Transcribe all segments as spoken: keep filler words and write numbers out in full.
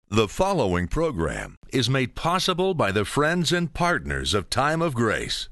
The following program is made possible by the friends and partners of Time of Grace.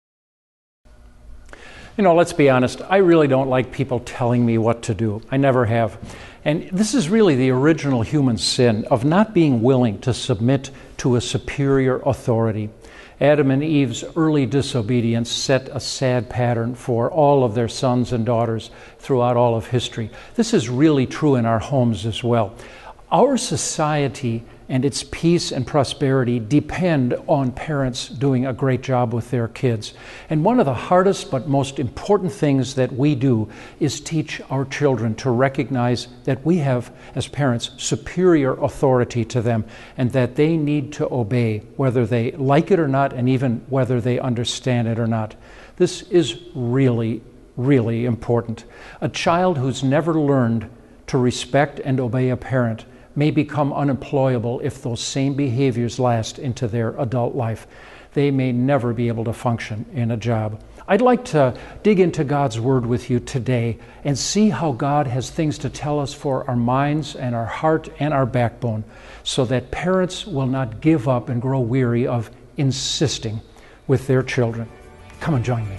You know, let's be honest, I really don't like people telling me what to do. I never have. And this is really the original human sin of not being willing to submit to a superior authority. Adam and Eve's early disobedience set a sad pattern for all of their sons and daughters throughout all of history. This is really true in our homes as well. Our society and its peace and prosperity depend on parents doing a great job with their kids. And one of the hardest but most important things that we do is teach our children to recognize that we have, as parents, superior authority to them and that they need to obey whether they like it or not and even whether they understand it or not. This is really, really important. A child who's never learned to respect and obey a parent may become unemployable if those same behaviors last into their adult life. They may never be able to function in a job. I'd like to dig into God's Word with you today and see how God has things to tell us for our minds and our heart and our backbone so that parents will not give up and grow weary of insisting with their children. Come and join me.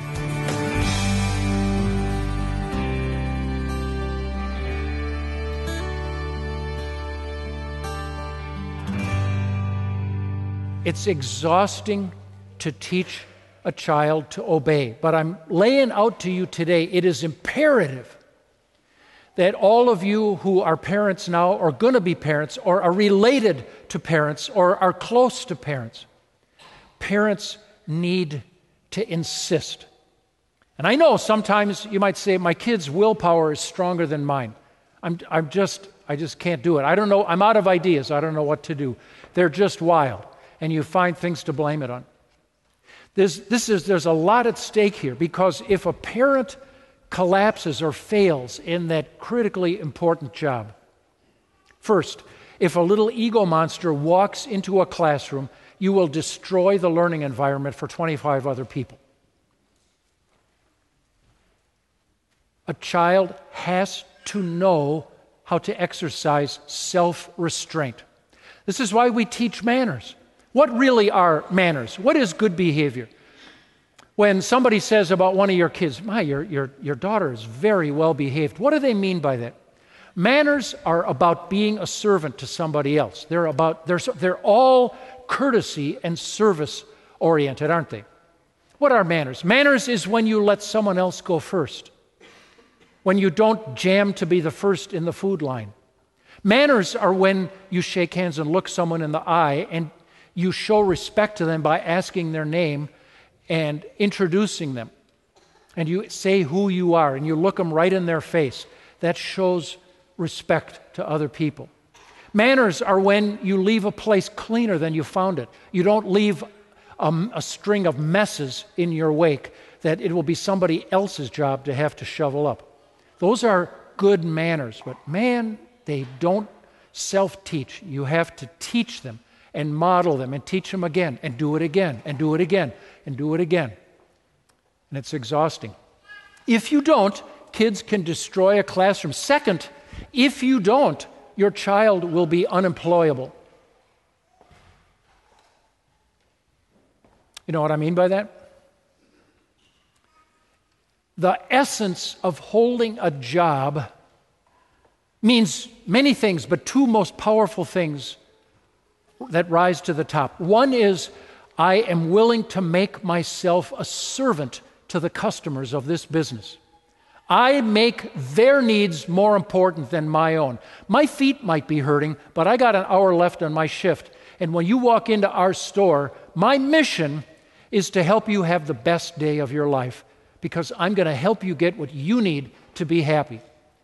It's exhausting to teach a child to obey, but I'm laying out to you today, it is imperative that all of you who are parents now, or going to be parents, or are related to parents, or are close to parents, parents need to insist. And I know sometimes you might say, my kid's willpower is stronger than mine. I'm, I'm just, I just can't do it. I don't know, I'm out of ideas. I don't know what to do. They're just wild. And you find things to blame it on. There's, this is, there's a lot at stake here, because if a parent collapses or fails in that critically important job, first, if a little ego monster walks into a classroom, you will destroy the learning environment for twenty-five other people. A child has to know how to exercise self-restraint. This is why we teach manners. What really are manners? What is good behavior? When somebody says about one of your kids, my, your, your, your daughter is very well behaved, what do they mean by that? Manners are about being a servant to somebody else. They're about, they're, they're all courtesy and service oriented, aren't they? What are manners? Manners is when you let someone else go first. When you don't jam to be the first in the food line. Manners are when you shake hands and look someone in the eye and you show respect to them by asking their name and introducing them. And you say who you are and you look them right in their face. That shows respect to other people. Manners are when you leave a place cleaner than you found it. You don't leave a, a string of messes in your wake that it will be somebody else's job to have to shovel up. Those are good manners, but man, they don't self-teach. You have to teach them and model them and teach them again and do it again and do it again and do it again. And it's exhausting. If you don't, kids can destroy a classroom. Second, if you don't, your child will be unemployable. You know what I mean by that? The essence of holding a job means many things, but two most powerful things that rise to the top. One is, I am willing to make myself a servant to the customers of this business. I make their needs more important than my own. My feet might be hurting, but I got an hour left on my shift. And when you walk into our store, my mission is to help you have the best day of your life, because I'm going to help you get what you need to be happy.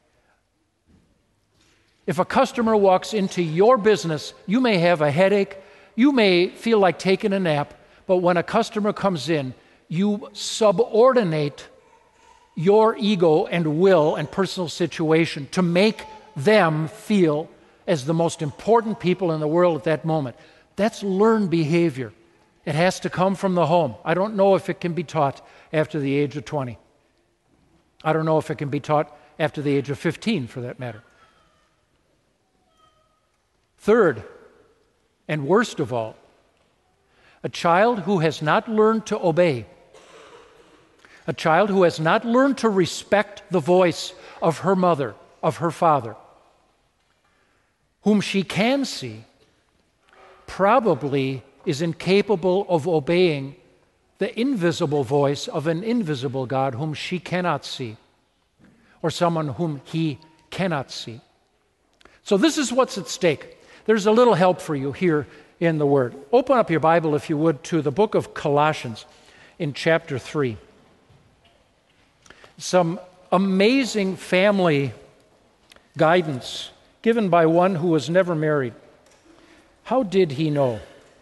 If a customer walks into your business, you may have a headache, you may feel like taking a nap, but when a customer comes in, you subordinate your ego and will and personal situation to make them feel as the most important people in the world at that moment. That's learned behavior. It has to come from the home. I don't know if it can be taught after the age of twenty. I don't know if it can be taught after the age of fifteen, for that matter. Third, and worst of all, a child who has not learned to obey, a child who has not learned to respect the voice of her mother, of her father, whom she can see, probably is incapable of obeying the invisible voice of an invisible God whom she cannot see, or someone whom he cannot see. So this is what's at stake. There's a little help for you here in the Word. Open up your Bible, if you would, to the book of Colossians in chapter three. Some amazing family guidance given by one who was never married. How did he know?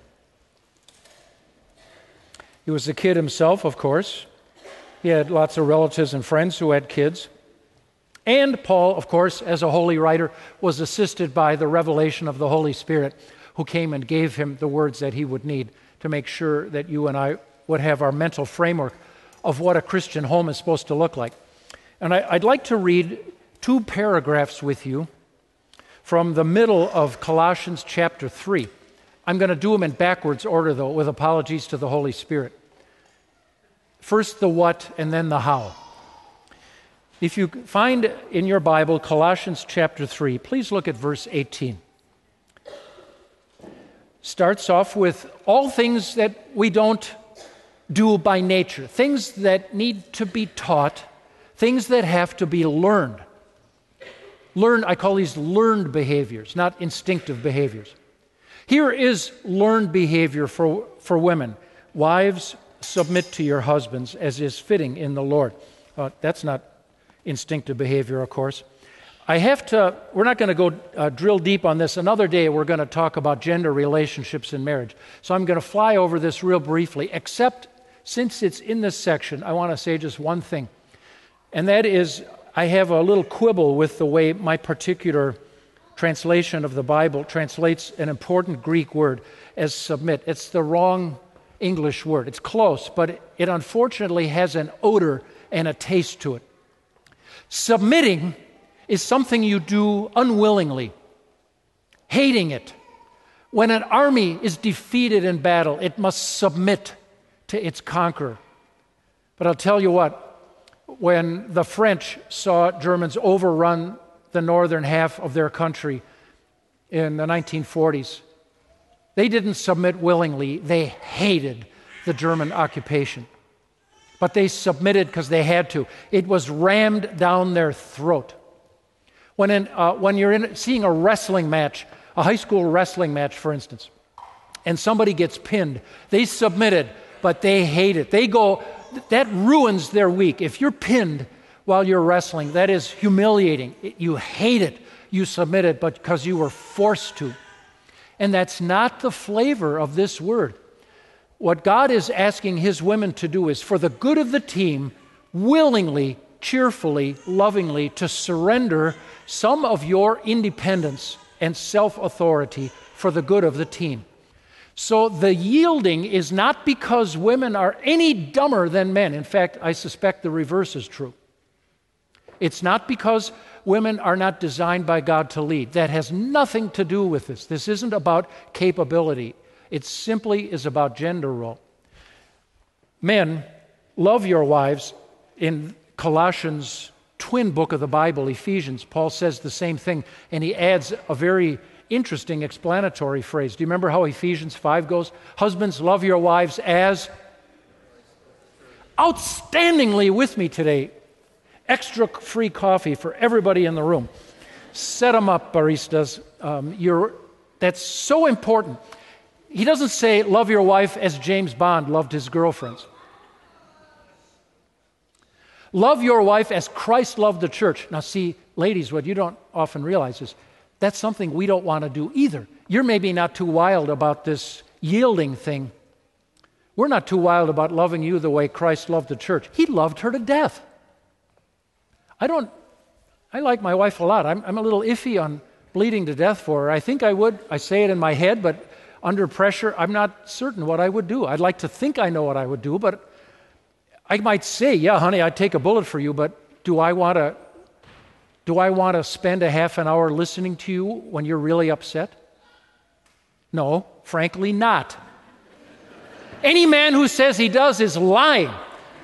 He was a kid himself, of course. He had lots of relatives and friends who had kids. And Paul, of course, as a holy writer, was assisted by the revelation of the Holy Spirit, who came and gave him the words that he would need to make sure that you and I would have our mental framework of what a Christian home is supposed to look like. And I, I'd like to read two paragraphs with you from the middle of Colossians chapter three. I'm going to do them in backwards order, though, with apologies to the Holy Spirit. First the what and then the how. If you find in your Bible Colossians chapter three, please look at verse eighteen. Starts off with all things that we don't do by nature, things that need to be taught, things that have to be learned. Learned, I call these learned behaviors, not instinctive behaviors. Here is learned behavior for, for women. Wives, submit to your husbands as is fitting in the Lord. Uh, that's not instinctive behavior, of course. I have to, we're not going to go uh, drill deep on this. Another day we're going to talk about gender relationships in marriage. So I'm going to fly over this real briefly, except since it's in this section, I want to say just one thing. And that is, I have a little quibble with the way my particular translation of the Bible translates an important Greek word as submit. It's the wrong English word. It's close, but it, it unfortunately has an odor and a taste to it. Submitting is something you do unwillingly, hating it. When an army is defeated in battle, it must submit to its conqueror. But I'll tell you what, when the French saw Germans overrun the northern half of their country in the nineteen forties, they didn't submit willingly. They hated the German occupation. But they submitted because they had to. It was rammed down their throat. When, in, uh, when you're in, seeing a wrestling match, a high school wrestling match, for instance, and somebody gets pinned, they submitted, but they hate it. They go, that ruins their week. If you're pinned while you're wrestling, that is humiliating. You hate it. You submitted, but because you were forced to. And that's not the flavor of this word. What God is asking His women to do is, for the good of the team, willingly, cheerfully, lovingly, to surrender some of your independence and self-authority for the good of the team. So the yielding is not because women are any dumber than men. In fact, I suspect the reverse is true. It's not because women are not designed by God to lead. That has nothing to do with this. This isn't about capability. It simply is about gender role. Men, love your wives. In Colossians' twin book of the Bible, Ephesians, Paul says the same thing, and he adds a very interesting explanatory phrase. Do you remember how Ephesians five goes? Husbands, love your wives as outstandingly with me today. Extra free coffee for everybody in the room. Set them up, baristas. Um, you're, that's so important. He doesn't say, love your wife as James Bond loved his girlfriends. Love your wife as Christ loved the church. Now see, ladies, what you don't often realize is that's something we don't want to do either. You're maybe not too wild about this yielding thing. We're not too wild about loving you the way Christ loved the church. He loved her to death. I don't, I like my wife a lot. I'm, I'm a little iffy on bleeding to death for her. I think I would. I say it in my head, but under pressure, I'm not certain what I would do. I'd like to think I know what I would do, but I might say, yeah, honey, I'd take a bullet for you, but do I want to do I want to spend a half an hour listening to you when you're really upset? No, frankly not. Any man who says he does is lying.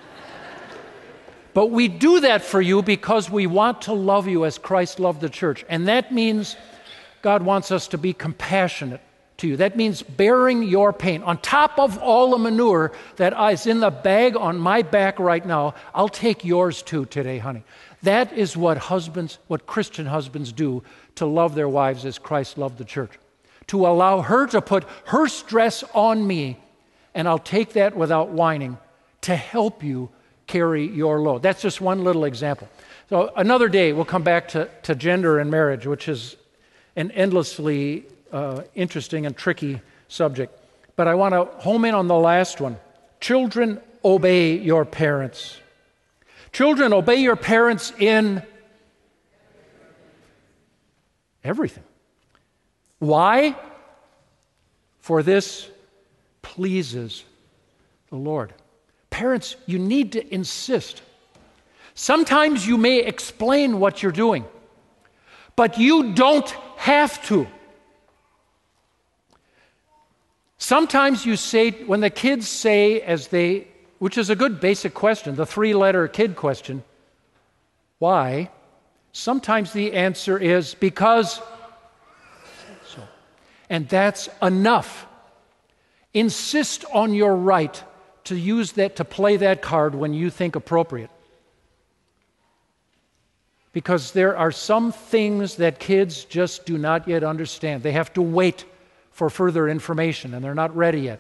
But we do that for you because we want to love you as Christ loved the church. And that means God wants us to be compassionate to you. That means bearing your pain. On top of all the manure that is in the bag on my back right now, I'll take yours too today, honey. That is what husbands, what Christian husbands do to love their wives as Christ loved the church. To allow her to put her stress on me, and I'll take that without whining to help you carry your load. That's just one little example. So another day we'll come back to, to gender and marriage, which is an endlessly uh, interesting and tricky subject. But I want to home in on the last one. Children, obey your parents. Children, obey your parents in everything. Why? For this pleases the Lord. Parents, you need to insist. Sometimes you may explain what you're doing, but you don't have to. Sometimes you say, when the kids say, as they, which is a good basic question, the three-letter kid question, why? Sometimes the answer is because so. And that's enough. Insist on your right to use that, to play that card when you think appropriate. Because there are some things that kids just do not yet understand. They have to wait for further information, and they're not ready yet.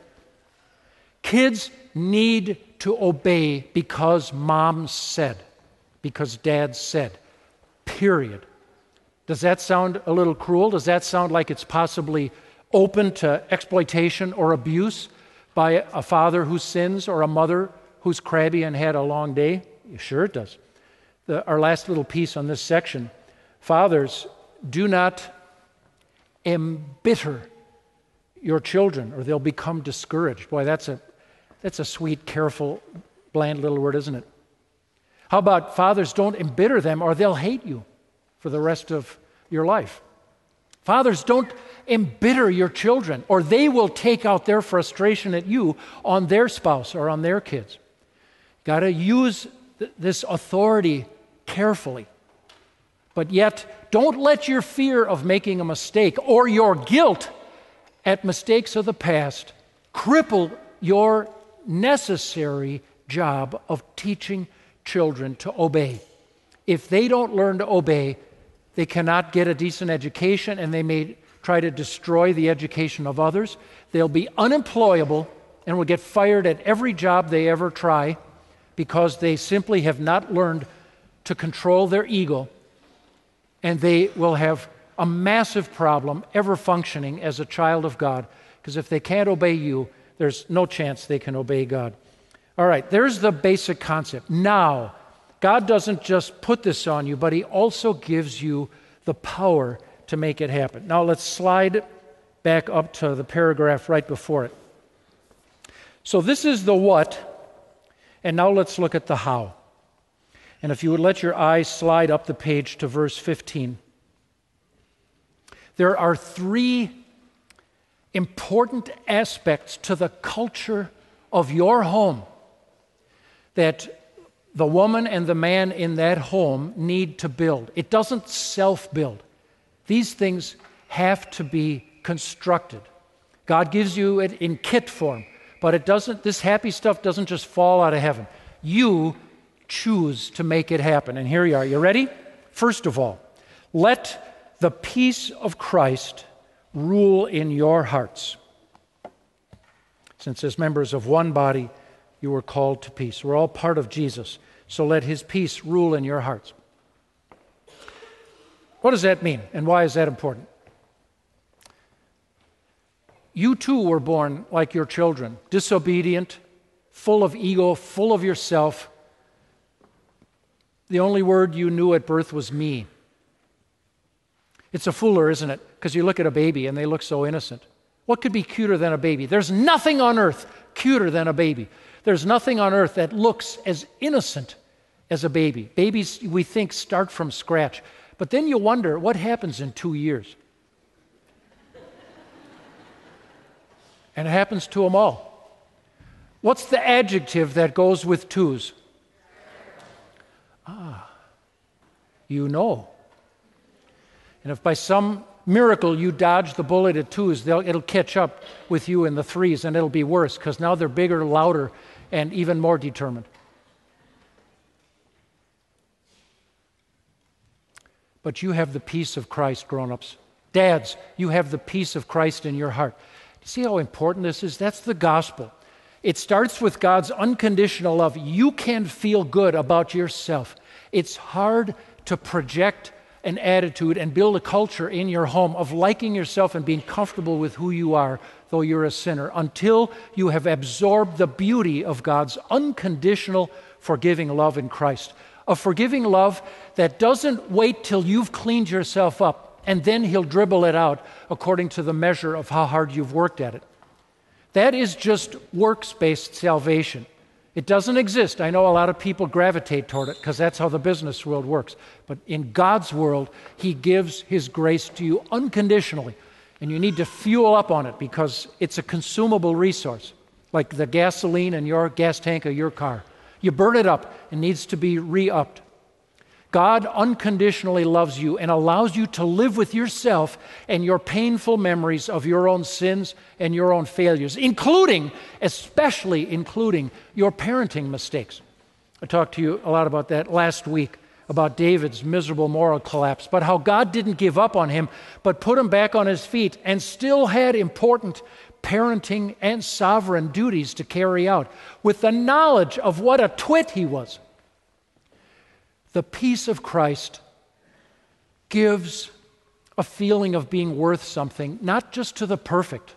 Kids need to obey because mom said, because dad said, period. Does that sound a little cruel? Does that sound like it's possibly open to exploitation or abuse by a father who sins or a mother who's crabby and had a long day? Sure it does. The, our last little piece on this section, fathers, do not embitter your children or they'll become discouraged. Boy, that's a that's a sweet, careful, bland little word, isn't it? How about fathers, don't embitter them or they'll hate you for the rest of your life. Fathers, don't embitter your children or they will take out their frustration at you on their spouse or on their kids. Got to use th- this authority carefully. But yet, don't let your fear of making a mistake or your guilt at mistakes of the past cripple your necessary job of teaching children to obey. If they don't learn to obey, they cannot get a decent education and they may try to destroy the education of others. They'll be unemployable and will get fired at every job they ever try because they simply have not learned to control their ego, and they will have a massive problem ever functioning as a child of God, because if they can't obey you, there's no chance they can obey God. All right, there's the basic concept. Now, God doesn't just put this on you, but He also gives you the power to make it happen. Now, let's slide back up to the paragraph right before it. So this is the what, and now let's look at the how. And if you would let your eyes slide up the page to verse fifteen. There are three important aspects to the culture of your home that the woman and the man in that home need to build. It doesn't self-build. These things have to be constructed. God gives you it in kit form, but it doesn't. This happy stuff doesn't just fall out of heaven. You choose to make it happen. And here you are. You ready? First of all, let the peace of Christ rule in your hearts. Since as members of one body, you were called to peace. We're all part of Jesus, so let His peace rule in your hearts. What does that mean, and why is that important? You too were born like your children, disobedient, full of ego, full of yourself. The only word you knew at birth was me. It's a fooler, isn't it? Because you look at a baby and they look so innocent. What could be cuter than a baby? There's nothing on earth cuter than a baby. There's nothing on earth that looks as innocent as a baby. Babies, we think, start from scratch. But then you wonder, what happens in two years? And it happens to them all. What's the adjective that goes with twos? Ah, you know. And if by some miracle you dodge the bullet at twos, they'll, it'll catch up with you in the threes, and it'll be worse because now they're bigger, louder, and even more determined. But you have the peace of Christ, grown-ups. Dads, you have the peace of Christ in your heart. See how important this is? That's the gospel. It starts with God's unconditional love. You can feel good about yourself. It's hard to project an attitude and build a culture in your home of liking yourself and being comfortable with who you are, though you're a sinner, until you have absorbed the beauty of God's unconditional forgiving love in Christ. A forgiving love that doesn't wait till you've cleaned yourself up and then He'll dribble it out according to the measure of how hard you've worked at it. That is just works-based salvation. It doesn't exist. I know a lot of people gravitate toward it because that's how the business world works. But in God's world, He gives His grace to you unconditionally. And you need to fuel up on it because it's a consumable resource, like the gasoline in your gas tank of your car. You burn it up, it needs to be re-upped. God unconditionally loves you and allows you to live with yourself and your painful memories of your own sins and your own failures, including, especially including, your parenting mistakes. I talked to you a lot about that last week, about David's miserable moral collapse, but how God didn't give up on him, but put him back on his feet and still had important parenting and sovereign duties to carry out with the knowledge of what a twit he was. The peace of Christ gives a feeling of being worth something, not just to the perfect,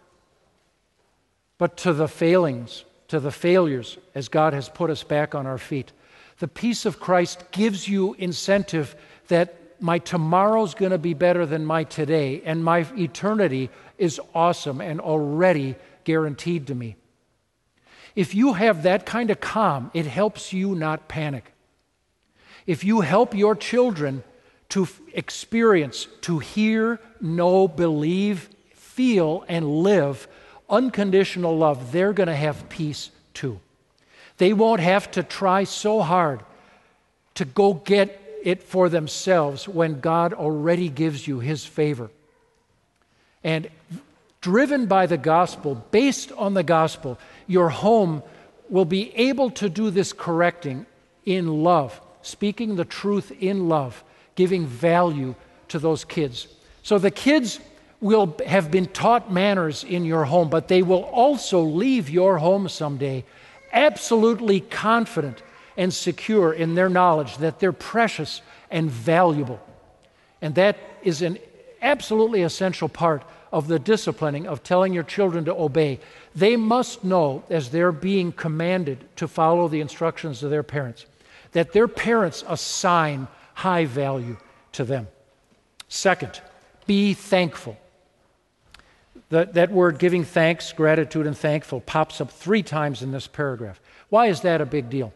but to the failings, to the failures, as God has put us back on our feet. The peace of Christ gives you incentive that my tomorrow's going to be better than my today, and my eternity is awesome and already guaranteed to me. If you have that kind of calm, it helps you not panic. If you help your children to f- experience, to hear, know, believe, feel, and live unconditional love, they're going to have peace too. They won't have to try so hard to go get it for themselves when God already gives you His favor. And driven by the gospel, based on the gospel, your home will be able to do this correcting in love, speaking the truth in love, giving value to those kids. So the kids will have been taught manners in your home, but they will also leave your home someday absolutely confident and secure in their knowledge that they're precious and valuable. And that is an absolutely essential part of the disciplining of telling your children to obey. They must know, as they're being commanded to follow the instructions of their parents, that their parents assign high value to them. Second, be thankful. That, that word giving thanks, gratitude, and thankful pops up three times in this paragraph. Why is that a big deal?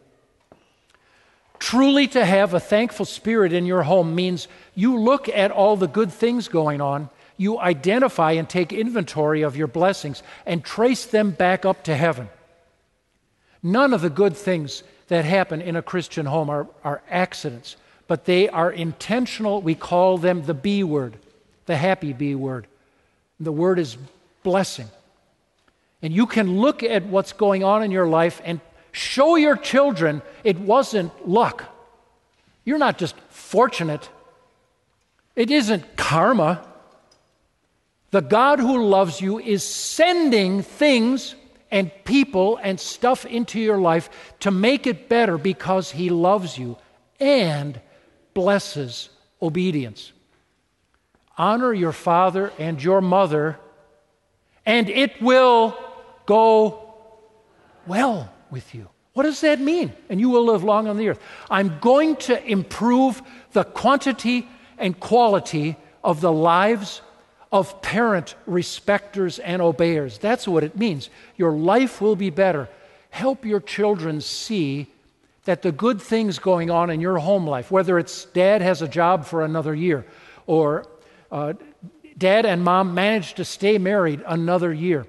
Truly to have a thankful spirit in your home means you look at all the good things going on, you identify and take inventory of your blessings and trace them back up to heaven. None of the good things that happen in a Christian home are, are accidents, but they are intentional. We call them the B word, the happy B word. The word is blessing. And you can look at what's going on in your life and show your children it wasn't luck. You're not just fortunate. It isn't karma. The God who loves you is sending things and people and stuff into your life to make it better because He loves you and blesses obedience. Honor your father and your mother, and it will go well with you. What does that mean? And you will live long on the earth. I'm going to improve the quantity and quality of the lives of parent respecters and obeyers. That's what it means. Your life will be better. Help your children see that the good things going on in your home life, whether it's dad has a job for another year, or uh, dad and mom managed to stay married another year,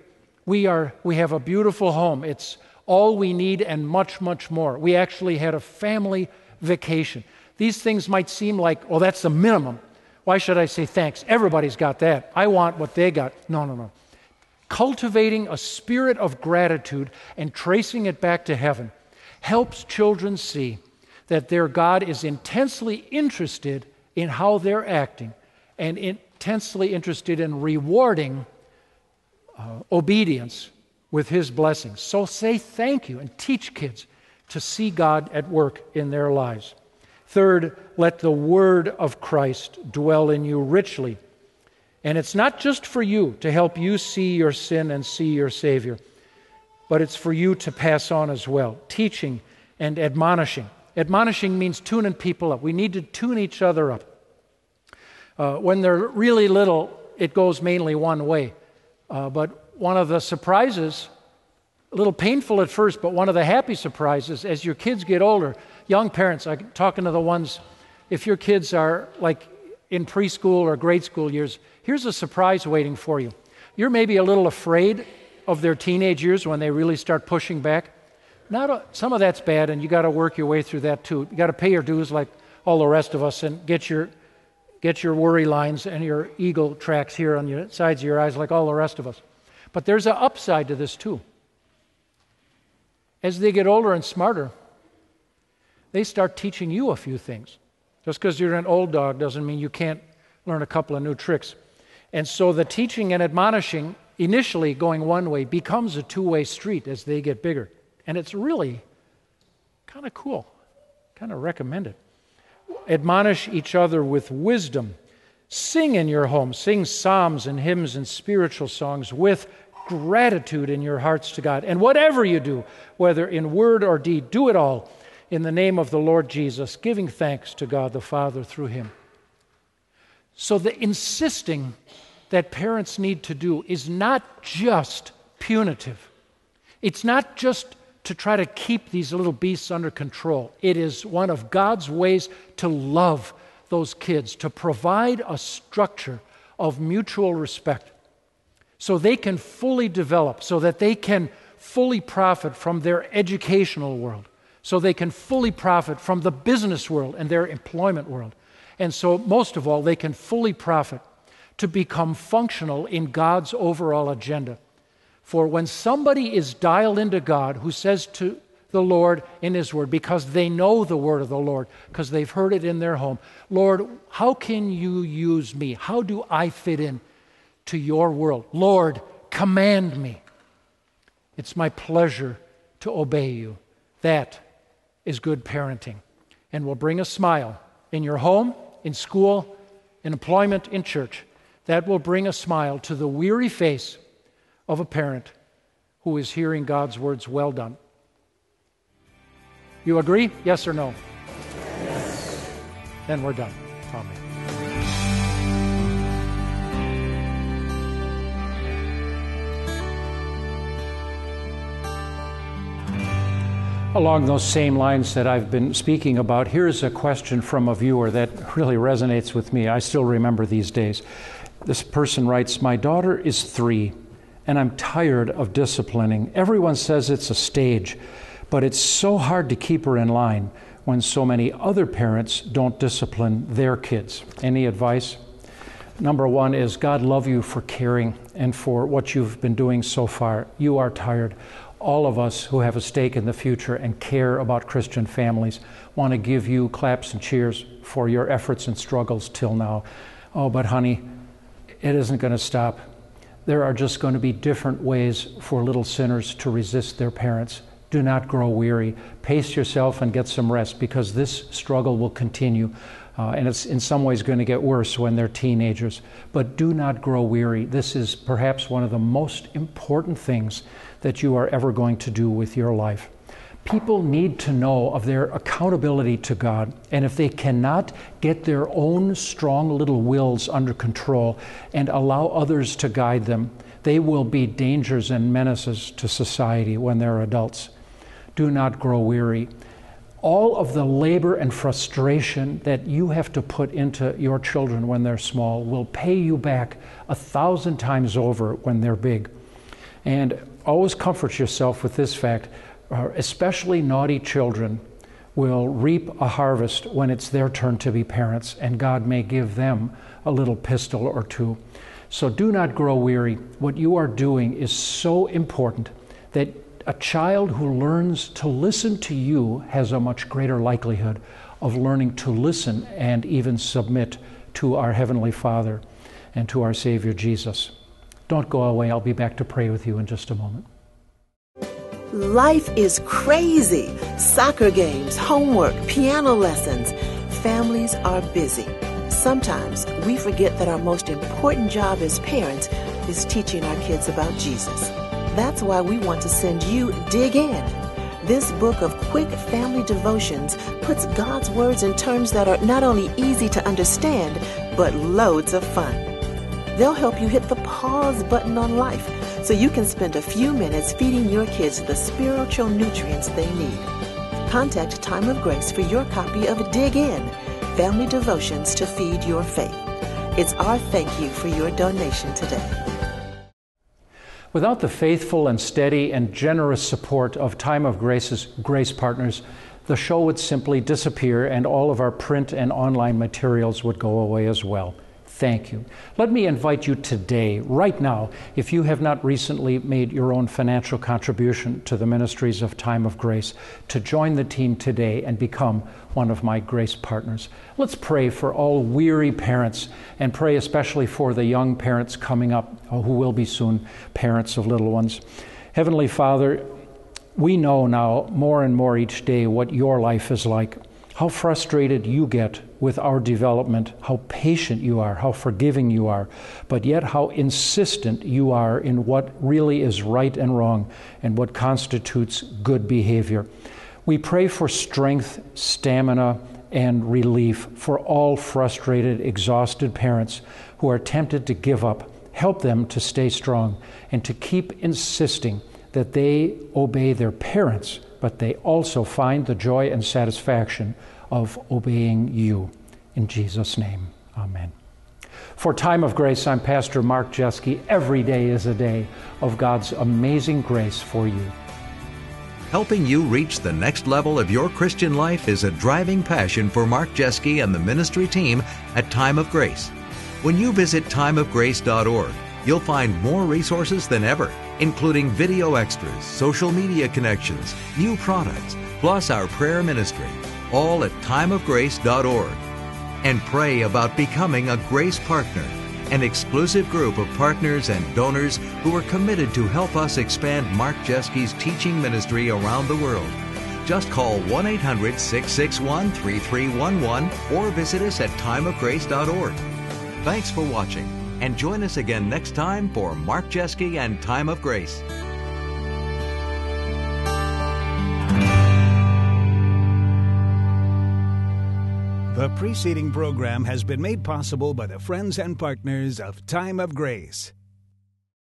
We are we have a beautiful home. It's all we need and much, much more. We actually had a family vacation. These things might seem like, well, that's the minimum. Why should I say thanks? Everybody's got that. I want what they got. No, no, no. Cultivating a spirit of gratitude and tracing it back to heaven helps children see that their God is intensely interested in how they're acting and intensely interested in rewarding uh, obedience with His blessings. So say thank you and teach kids to see God at work in their lives. Third, let the Word of Christ dwell in you richly. And it's not just for you to help you see your sin and see your Savior, but it's for you to pass on as well, teaching and admonishing. Admonishing means tuning people up. We need to tune each other up. Uh, when they're really little, it goes mainly one way. Uh, but one of the surprises, a little painful at first, but one of the happy surprises, as your kids get older, young parents, I'm talking to the ones, if your kids are like in preschool or grade school years, here's a surprise waiting for you. You're maybe a little afraid of their teenage years when they really start pushing back. Not a, some of that's bad, and you got to work your way through that too. You got to pay your dues like all the rest of us, and get your get your worry lines and your eagle tracks here on the sides of your eyes like all the rest of us. But there's an upside to this too. As they get older and smarter, they start teaching you a few things. Just because you're an old dog doesn't mean you can't learn a couple of new tricks. And so the teaching and admonishing, initially going one way, becomes a two-way street as they get bigger. And it's really kind of cool. Kind of recommend it. Admonish each other with wisdom. Sing in your home. Sing psalms and hymns and spiritual songs with gratitude in your hearts to God. And whatever you do, whether in word or deed, do it all in the name of the Lord Jesus, giving thanks to God the Father through Him. So the insisting that parents need to do is not just punitive. It's not just to try to keep these little beasts under control. It is one of God's ways to love those kids, to provide a structure of mutual respect so they can fully develop, so that they can fully profit from their educational world, so they can fully profit from the business world and their employment world. And so, most of all, they can fully profit to become functional in God's overall agenda. For when somebody is dialed into God, who says to the Lord in His Word, because they know the Word of the Lord, because they've heard it in their home, Lord, how can you use me? How do I fit in to your world? Lord, command me. It's my pleasure to obey you. That is good parenting, and will bring a smile in your home, in school, in employment, in church. That will bring a smile to the weary face of a parent who is hearing God's words, well done. You agree? Yes or no? Yes. Then we're done. Amen. Along those same lines that I've been speaking about, here's a question from a viewer that really resonates with me. I still remember these days. This person writes, "My daughter is three, and I'm tired of disciplining. Everyone says it's a stage, but it's so hard to keep her in line when so many other parents don't discipline their kids." Any advice? Number one is, God love you for caring and for what you've been doing so far. You are tired. All of us who have a stake in the future and care about Christian families want to give you claps and cheers for your efforts and struggles till now. Oh, but honey, it isn't going to stop. There are just going to be different ways for little sinners to resist their parents. Do not grow weary. Pace yourself and get some rest, because this struggle will continue. Uh, and it's in some ways going to get worse when they're teenagers. But do not grow weary. This is perhaps one of the most important things that you are ever going to do with your life. People need to know of their accountability to God, and if they cannot get their own strong little wills under control and allow others to guide them, they will be dangers and menaces to society when they're adults. Do not grow weary. All of the labor and frustration that you have to put into your children when they're small will pay you back a thousand times over when they're big. And always comfort yourself with this fact, uh, especially naughty children will reap a harvest when it's their turn to be parents, and God may give them a little pistol or two. So do not grow weary. What you are doing is so important that a child who learns to listen to you has a much greater likelihood of learning to listen and even submit to our Heavenly Father and to our Savior Jesus. Don't go away. I'll be back to pray with you in just a moment. Life is crazy. Soccer games, homework, piano lessons. Families are busy. Sometimes we forget that our most important job as parents is teaching our kids about Jesus. That's why we want to send you Dig In. This book of quick family devotions puts God's words in terms that are not only easy to understand, but loads of fun. They'll help you hit the pause button on life so you can spend a few minutes feeding your kids the spiritual nutrients they need. Contact Time of Grace for your copy of Dig In, Family Devotions to Feed Your Faith. It's our thank you for your donation today. Without the faithful and steady and generous support of Time of Grace's Grace Partners, the show would simply disappear and all of our print and online materials would go away as well. Thank you. Let me invite you today, right now, if you have not recently made your own financial contribution to the ministries of Time of Grace, to join the team today and become one of my Grace Partners. Let's pray for all weary parents and pray especially for the young parents coming up who will be soon parents of little ones. Heavenly Father, we know now more and more each day what your life is like, how frustrated you get with our development, how patient you are, how forgiving you are, but yet how insistent you are in what really is right and wrong and what constitutes good behavior. We pray for strength, stamina, and relief for all frustrated, exhausted parents who are tempted to give up. Help them to stay strong and to keep insisting that they obey their parents, but they also find the joy and satisfaction of obeying you. In Jesus' name, amen. For Time of Grace, I'm Pastor Mark Jeske. Every day is a day of God's amazing grace for you. Helping you reach the next level of your Christian life is a driving passion for Mark Jeske and the ministry team at Time of Grace. When you visit time of grace dot org, you'll find more resources than ever, including video extras, social media connections, new products, plus our prayer ministry, all at time of grace dot org. And pray about becoming a Grace Partner, an exclusive group of partners and donors who are committed to help us expand Mark Jeske's teaching ministry around the world. Just call one eight hundred, six six one, three three one one or visit us at time of grace dot org. Thanks for watching, and join us again next time for Mark Jeske and Time of Grace. The preceding program has been made possible by the friends and partners of Time of Grace.